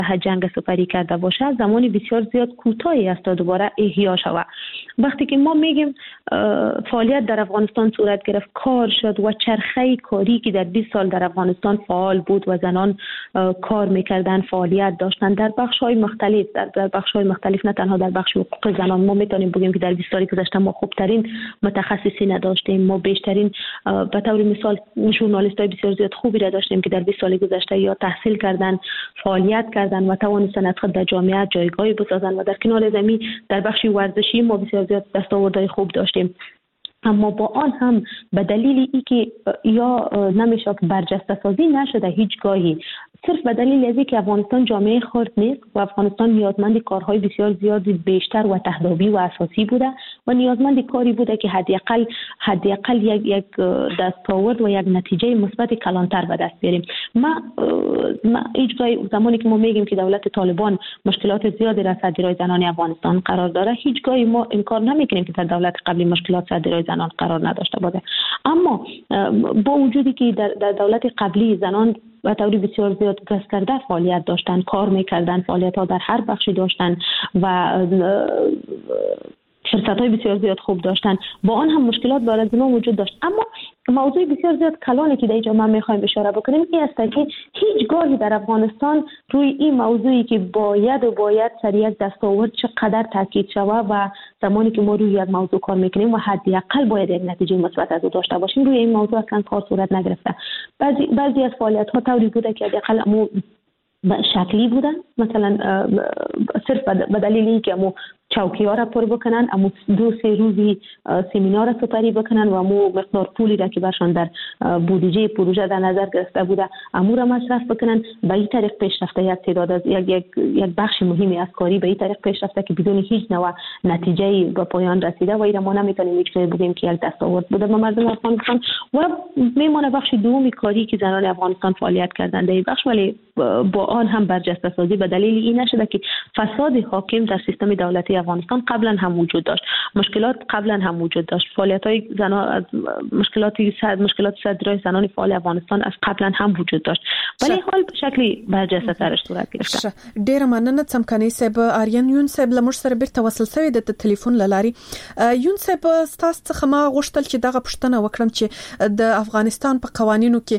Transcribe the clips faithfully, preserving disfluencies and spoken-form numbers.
جنگ سپری کرده باشه زمانی بسیار زیاد کوتاهی است تا دوباره احیا شود. وقتی که ما میگیم فعالیت در افغانستان صورت گرفت، کار شد و چرخه کاری که در بیست سال در افغانستان فعال بود و زنان کار میکردن، فعالیت داشتن در بخش‌های مختلف، در بخش‌های مختلف، نه تنها در بخش حقوق زنان. ما میتونیم بگیم که در بیست سال گذشته ما خوبترین متخصصین نداشتیم، ما بیشترین به طور مثال ژورنالیستای بسیار زیاد خوبی را داشتیم که در بیست سال گذشته یا تحصیل کردن، فعالیت کردن و توانستن از خود در جامعه جایگاهی بسازن و در کنار زمین در بخش ورزشی ما بسیار زیاد دستاوردهای خوب داشتیم. اما با آن هم به دلیل ای که یا نمیشه که برجسته سازی نشده هیچگاهی، صرف به دلیل از اینکه افغانستان جامعه خرد نیست و افغانستان نیازمند کارهای بسیار زیادی بیشتر و تهدابی و اساسی بوده و نیازمند کاری بوده که حداقل حداقل یک یک دستاورد و یک نتیجه مثبت کلانتر به دست بیاریم. ما ما هیچگاهی زمانی که ما میگیم که دولت طالبان مشکلات زیادی را سر راه زنان افغانستان قرار داره، هیچگاهی ما انکار نمیکنیم که در دولت قبلی مشکلات سر راه زنان قرار نداشته باشه. اما با وجودی که در, در دولت قبلی زنان و طوری بسیار زیاد گسترده فعالیت داشتن، کار میکردن، فعالیت ها در هر بخشی داشتن و فرصت‌های بسیار زیاد خوب داشتن، با آن هم مشکلات برای ما وجود داشت. اما موضوع بسیار زیاد کلانی که در اینجا ما میخوایم اشاره بکنیم این است که هیچگاهی در افغانستان روی این موضوعی که باید و باید سر یک دستاورد چقدر تاکید شود و زمانی که ما روی یک موضوع کار میکنیم و حداقل باید یک نتیجه مثبت از او داشته باشیم، روی این موضوع اصلا کار صورت نگرفته. بعضی بعضی از فعالیت‌ها طوری بوده که حداقل مو شکلی بودن، مثلا صرف به دلیل اینکه مو چوکی ها را پر بکنن، امو دو سه روزی سمینار را سپری بکنن و امو مقدار پولی را که برشان در بودجه پروژه در نظر گرفته بوده امو را مصرف بکنن. به این طریق پیشرفته یک تعداد از یک یک یک بخش مهمی از کاری به این طریق پیشرفته که بدون هیچ نوع نتیجه به پایان رسیده و این ما نمیتونیم هیچ بگیم که یک دستاورد بوده به مردم افغانستان. و میمونه بخش دومی کاری که زنان افغانستان فعالیت کردند در این بخش، ولی با آن هم برجسته سازی به دلیل این نشده که فساد حاکم در سیستم دولتی افغانستان قبلا هم وجود داشت، مشکلات قبلا هم وجود داشت، فعالیت‌های زنان مشکلاتی صد مشکلات صدرای زنان فعال افغانستان از قبلا هم وجود داشت، ولی حال به شکلی برجسته ترش صورت گرفته. ډیر مننه څمکني صاحب. آریان یون صاحب لمر سره بیرته وصل شوی د ټلیفون لاري. یون صاحب تاسو څخه ما غوښتل چې دغه پوښتنه وکړم چې د افغانستان په قوانینو کې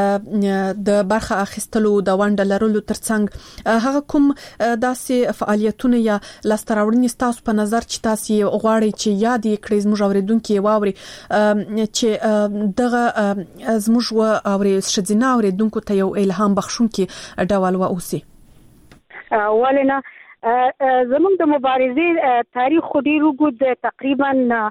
د برخه اخیستلو د ونډه لرلو ترڅنګ هغه کوم داسې فعالیتونه یا لاستراوړنې تاسو په نظر چې تاسو غواړئ چې یاد یې کړئ زموږ اوریدونکو واوري چې دغه زموږ اوري شذینا اوریدونکو ته یو الهام بخښونکي ډول و اوسي؟ ولنه زموږ د مبارزې تاریخ خو ډیر وګد، تقریبا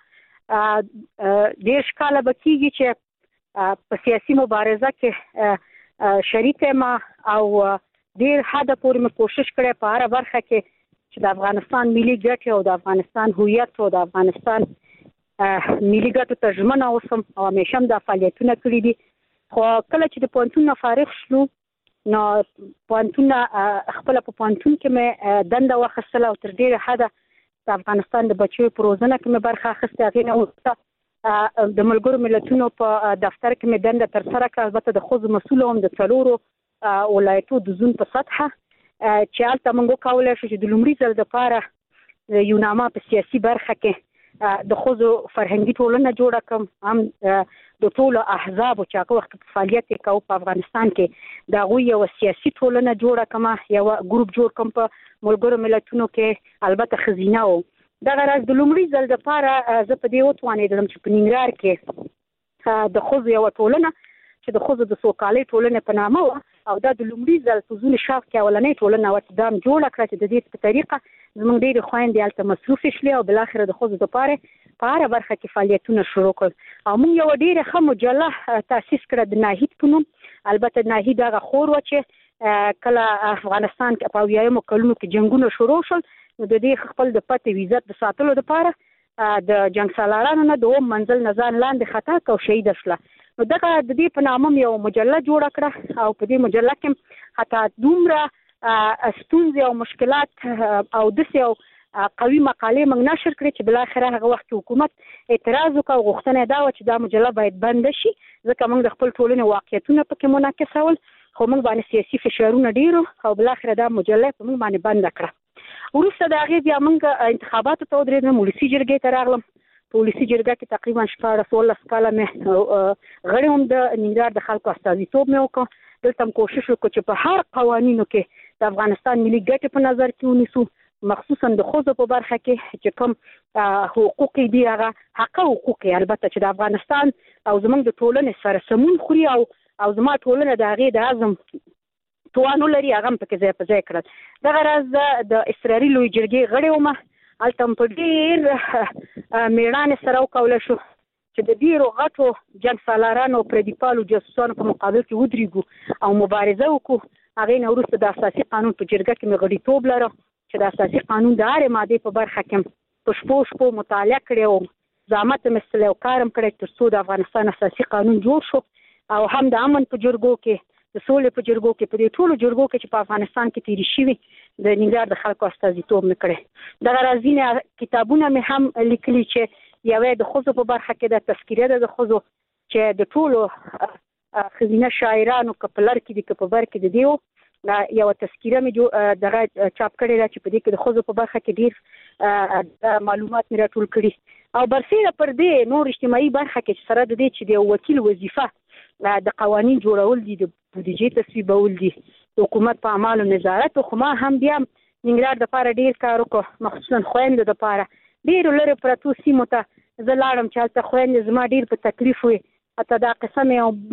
ډیر کاله بکیږي چې په سیاسي مبارزه کې شریک ما او ډیر حد پورې مې کوشش کړې په هر برخه کې چې د افغانستان ملي ګټې او د افغانستان هویت او د افغانستان ملي ګټو ته ژمنه اوسم او همیشه هم دا فعالیتونه کړي دي. خو کله چې د پوهنتون نه فارغ شلو نو پوهنتون خپل په پوهنتون کې مې دنده واخیستله او تر ډیره حده د افغانستان د بچیو په روزنه کې مې برخه اخیستې. هغې نه وروسته د ملګرو ملتونو په دفتر کې مې دنده ترسره کړه، البته د ښځو مسؤله وم د څلورو ولایتو د زون په سطحه چې هلته موږ وکولی شو چې د لومړي ځل دپاره یو نامه په سیاسي برخه کې د ښځو فرهنګي ټولنه جوړه کړم، هم د ټولو احزابو چې هغه وخت په فعالیت یې کوو په افغانستان کې د هغوی یوه سیاسي ټولنه جوړه کړم، یوه ګروپ جوړ کړم په ملګرو ملتونو کې، البته ښځینه و. دغه راز د لومړي ځل دپاره زه په دې وتوانېدلم چې په ننګرهار کې د ښځو یوه ټولنه چې د ښځو د سوکالۍ ټولنې په نامه وه او دا د لومړي ځل په زون شاف کې اولنۍ ټولنه وه چې دا هم جوړه کړه چې د دې په طریقه زموږ ډېرې خویندې هلته مصروفې شلې او بالاخره د ښځو دپاره په هره برخه کې فعالیتونه شروع کړل او موږ یوه ډېره ښه مجله تاسیس کړه د ناهید په نوم. البته ناهید هغه خور وه چې کله افغانستان کې په اویایمو کلونو کې جنګونه شروع شول نو د دې خپل د پته ویزت د ساتلو دپاره د جنګ سالارانو نه د اووم منزل نه ځان لاندې خطا کړه او شهیده شوله. نو دغه د دې په نامه یو مجله جوړه کړه او په دې مجله کې حتی دومره ستونزې او مشکلات او داسې یو قوي مقالې موږ نشر کړې چې بالاخره هغه وخت حکومت اعتراض وکړ او غوښتنه یې دا وه چې دا مجله باید بنده شي ځکه موږ د خپل ټولنې واقعیتونه پکې منعکسول خو موږ باندې سیاسي فشارونه ډیرو او بل اخر دا مجله په موږ باندې بند کړه. وروسته د هغې بیا موږ انتخاباتو ته ودرېدم، ولسي جرګې ته راغلم. په ولسي جرګه کې تقریبا شپاړس اوولس کاله مې غړی وم، د ننګرهار د خلکو استازیتوب مې وکړ. دلته هم کوشش وکړو چې په هر قوانینو کې د افغانستان ملي ګټې په نظر کې ونیسو، مخصوصا د ښځو په برخه کې چې کوم حقوق دي هغه حق حقوق البته چې د افغانستان او زموږ د ټولنې سره سمون خوري او او زما ټولنه د هغې د عزم توان ولري، هغه هم پکې ځای په ځای کړل. دغه راز د اسراري لوی جرګې غړی وم، هلته هم په ډېر مېړانې سره وکولی شو چې د ډېرو غټو جنګ سالارانو او پردي پالو جاسوسانو په مقابل کې ودرېږو او مبارزه وکړو. هغې نه وروسته د اساسي قانون په جرګه کې مې غړیتوب لرم چې د اساسي قانون د هرې مادې په برخه کې په شپو شپو مطالعه کړې او زحمت مې ایستلی او کار هم کړی تر څو د افغانستان اساسي قانون جوړ شو او هم د امن په جرګو کې، د سولې په جرګو کې، په دې ټولو جرګو کې چې په افغانستان کې تېرې شوي د ننګرهار د خلکو استازیتوب مې کړی. دغه راز ځینې کتابونه مې هم لیکلي چې یوه د ښځو په برخه کې د تذکیره ده د ښځو چې د ټولو ښځینه شاعرانو که په لر کې دي که په بر کې د دې یوه تذکیره مې دغه چاپ کړې ده چې په دې کې د ښځو په برخه کې ډېر معلومات مې راټول کړي. او برسېره پر دې نور اجتماعي برخه کې چې سره د دې چې د یو وکیل وظیفه د قوانین جوړول دي، د بودیجې تصویبول دي، د حکومت په اعمالو نظارت، خو ما هم بیا ننګرهار دپاره ډېر کار وکړو، مخصوصا خویندو دپاره. ډېرو لرې پرتو سیمو ته زه لاړم چې هلته خویندې زما ډېر په تکلیف وي. حتی دا قصه مې یو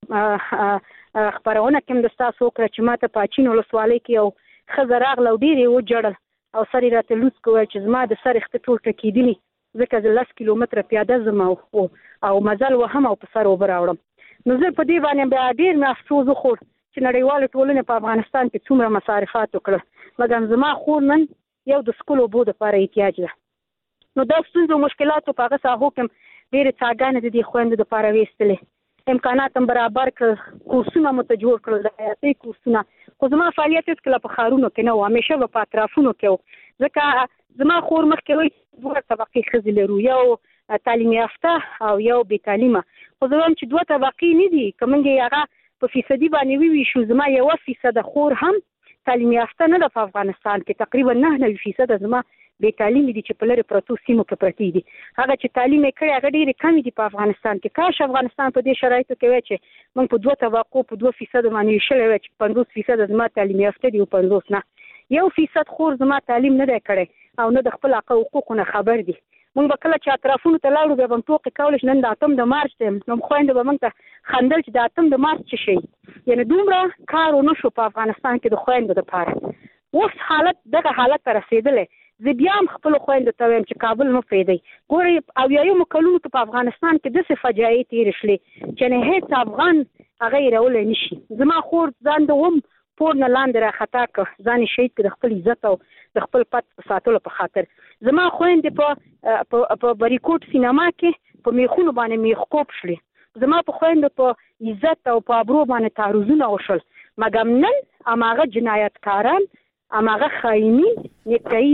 مخکې خپرونه کې هم د ستاسو وکړه چې ما ته په اچین ولسوالۍ کې یو ښځه راغله او ډېر یې وجړل او سر یې راته لوڅ کړ چې زما د سر اخته ټول ټکېدلي، ځکه زه لس کیلومتره پیاده ځم او مزل وهم او په سر اوبه راوړم. نو زه په دې باندې بیا ډېر مې افسوس وخوړ چې نړیوالې ټولنې په افغانستان کې څومره مصارفات وکړل، مګر زما خور نن یو د څښلو اوبو دپاره احتیاج ده. نو دا ستونزو او مشکلاتو په هغه ساحو کې ډېرې څاګانې د دې خویندو دپاره ویستلې، امکانات هم برابر کړل، کورسونه مو ته جوړ کړل، د حیاتۍ کورسونه. خو زما فعالیت هېڅکله په ښارونو کې نه و، همیشه به په اطرافونو کې و، ځکه زما خور مخکې وایي دوه طبقې ښځې لرو، یو تعلیم یافته او یو بې تعلیمه. خو زه وایم چې دوه طبقې نه دي، که موږ یې هغه په فیصدي باندې وویشو، زما یوه فیصده خور هم تعلیم یافته نه ده په افغانستان کې، تقریبا نه نوي فیصده زما بې تعلیمې دي چې په لرې پرتو سیمو کې پرتې دي. هغه چې تعلیم یې کړی هغه ډېرې کمې دي په افغانستان کې. کاش افغانستان په دې شرایطو کې وای چې موږ په دوه طبقو په دوه فیصده باندې ویشلی وای چې پنځوس فیصده زما تعلیم یافته دي او پنځوس نه. یو فیصد خور زما تعلیم نه دی کړی او نه د خپل حق او حقوقو نه خبر دي. موږ به کله چې اطرافونو ته لاړو بیا به هم ټوکې کولی چې نن د اتم د مارچ دی، نو خویندو به موږ ته خندل چې د اتم د مارچ څه شی. یعنې دومره کار ونه شو په افغانستان کې د خویندو دپاره. اوس حالت دغه حالت ته رسېدلی. زه بیا هم خپلو خویندو ته وایم چې کابل مه پرېږدئ. ګورئ اویایمو کلونو کې په افغانستان کې داسې فجایع تېرې شلې چې نه هېڅ افغان هغه هېرولی نه شي. زما خور ځان د اوم پور نه لاندې راخطا کړ، ځان یې شهید کړ د خپل عزت او د خپل پت ساتلو په خاطر. زما خویندې په په بریکوټ سینما کې په میخونو باندې میخکوب شلې. زما په خویندو په عزت او په ابرو باندې تعرضونه وشول، مګر نن هماغه جنایتکاران، هماغه خاینین نیکټایي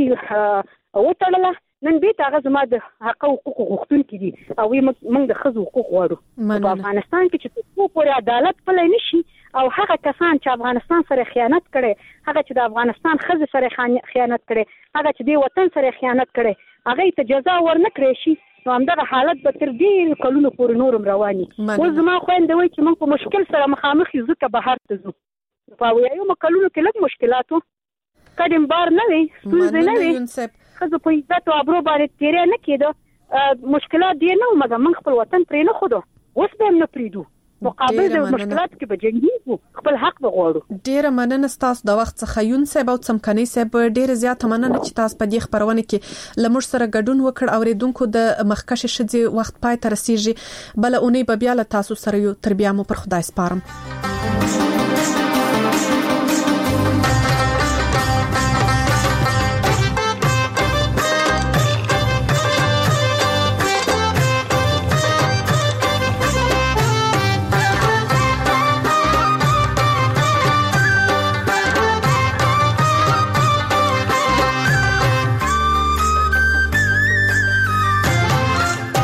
وتړله، نن بیرته هغه زما د حق او حقوقو غوښتونکي دي او موږ د ښځو حقوق غواړو. په افغانستان کې چې تر څو پورې عدالت پلی نه شي او هغه کسان چې افغانستان سره خیانت کړی، هغه چې د افغانستان ښځې سره خیانت کړی، هغه چې د وطن سره خیانت کړی، هغې ته جزا ورنه کړی شي، نو همدغه حالت به تر ډېرو کلونو پورې نور هم روان وي. اوس زما خویندې وایي چې موږ په مشکل سره مخامخ یو، ځکه بهر ته ځو. په اویایمو کلونو کې لږ مشکلات و، کډم بار نه وي، ستونزې نه وي، ښځو په عزت او ابرو باندې تېری نه کېده، مشکلات ډېر نه و، مګر موږ خپل وطن پرې نه ښودو، اوس به هم نه پرېږدو. مقابل د مشکلاتو کې به جنګېږو، خپل حق به غواړو. ډېره مننه ستاسو د وخت څخه یون صاحب او څمکنۍ صاحب. ډېره زیاته مننه چې تاسو په دې خپرونه کې له موږ سره ګډون وکړ. اورېدونکو د مخکښې ښځې وخت پای ته رسیږي، بله اونۍ به بیا له تاسو سره یو. تر بیا مو پر خدای سپارم.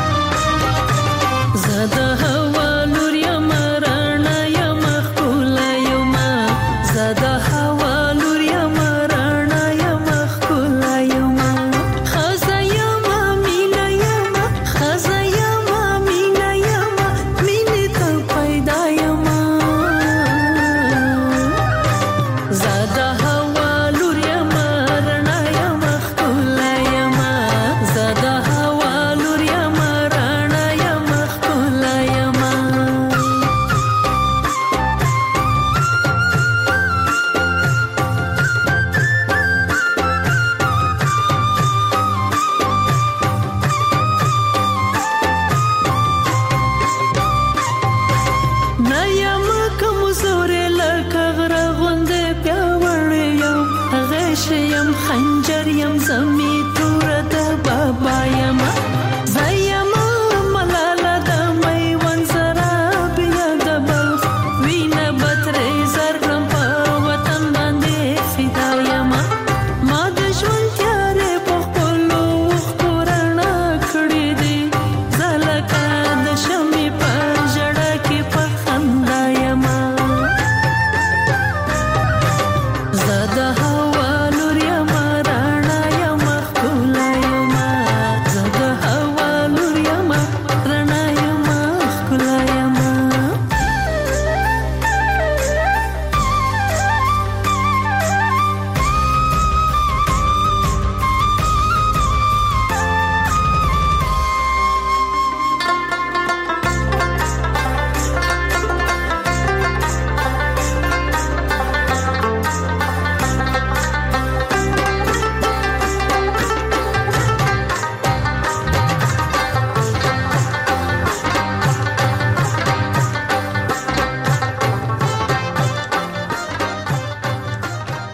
زه د هوا لور یم، رڼا یم ښکلا ریشه یم خنجر یم زمی تور د بابا یم